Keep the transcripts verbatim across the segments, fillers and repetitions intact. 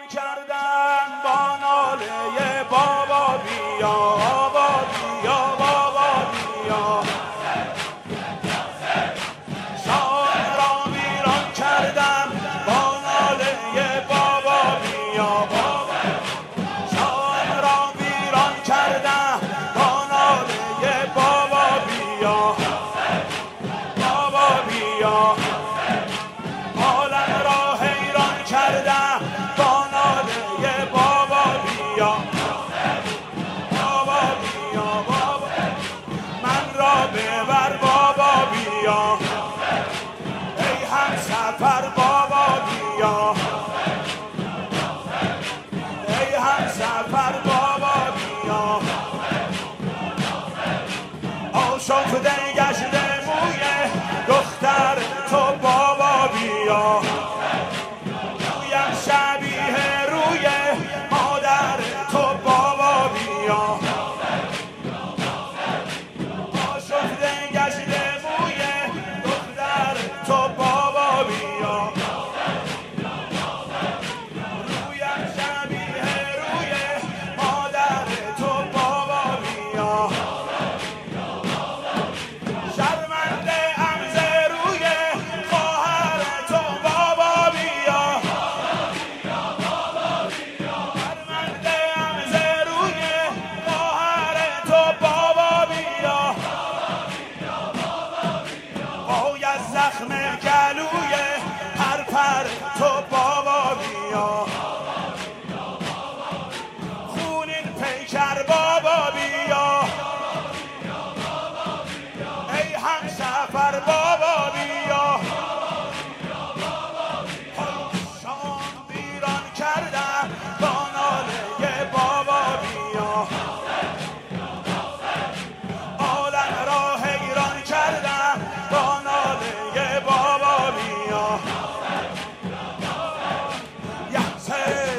کردم با ناله بابا بیا بابا بیا بابا بیا شام را ویران کردم با ناله بابا بیا بابا شام را ویران کردم با ناله بابا بیا بابا بیا عالم را حیران کردم با ناله بابا بیا بابا بیا بابا من را ببر بابا بیا ای هم سفر بابا بیا ای هم سفر بابا بیا آشفته گشته موی دختر تو بابا بیا رویم شبیه روی مادر تو بابا بیا آشفته گشته موی دختر تو بابا بیا رویم شبیه روی مادر تو بابا بیا شرمنده ام ز روی خواهر تو بابا بیا شرمنده ام ز روی خواهر تو بابا بیا باید زخم گلوی پرپر تو بابا بیا خونین پیکر بابا بیا ای هم سفر بابا بیا شام ویران کردم با ناله بابا بیا عالم را حیران کردم با ناله بابا بیا یحسه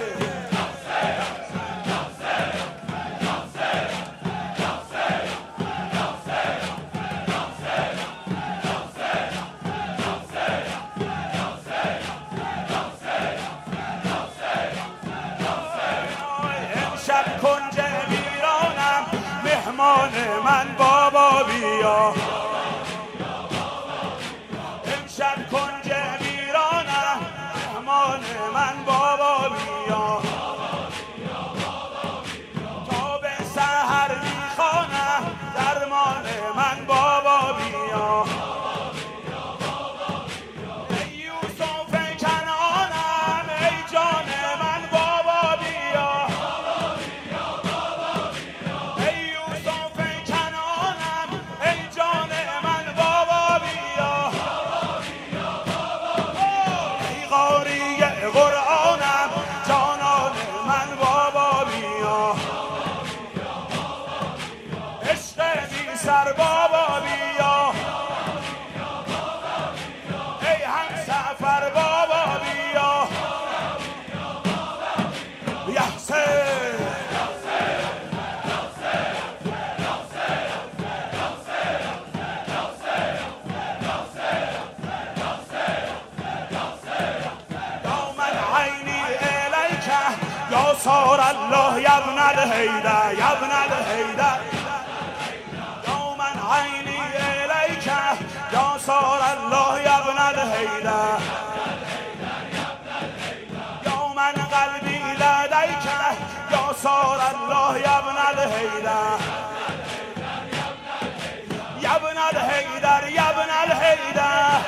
امشب کنج ویرانم مهمان من بابا بیا امشب کنج ویرانم مهمان من بابا بیا تا به سحر میخوانم درمان من بابا بیا ای یوسف کنعانم ای جان من بابا بیا ای یوسف کنعانم ای جان من بابا بیا ای قاری قرآنم جانان من بابا بیا عشق بی سر بابا بیا ای هم سفر بابا بیا یحسه یا صار الله یا ابن الهیدر یا ابن الهیدر یا من عینی الیک یا صار الله یا ابن الهیدر یا من قلبی لدیک یا صار الله یا ابن الهیدر یا ابن الهیدر یا ابن الهیدر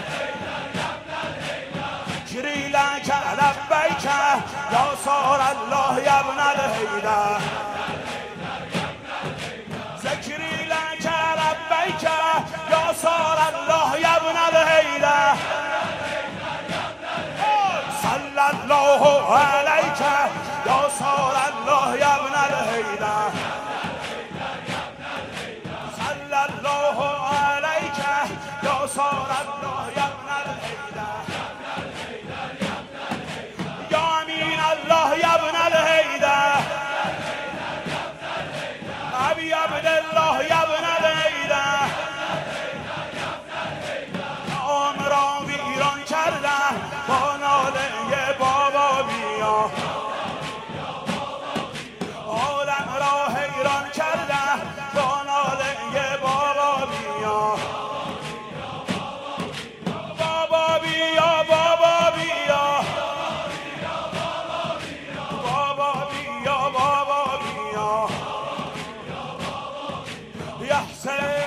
ذکری لک لبیک یا صار الله یا ابن الهیدر ذکری لک لبیک یا صار الله یا ابن الهیدر صلی الله علیک یا صار الله یا ابن الهیدر صلی الله علیک یا صار الله یا ابن الهیدر الله یا ابن الهیدر ابی عبدالله یا ابن الهیدر عمر را ویران کردم با ناله بابا بیا یا حسین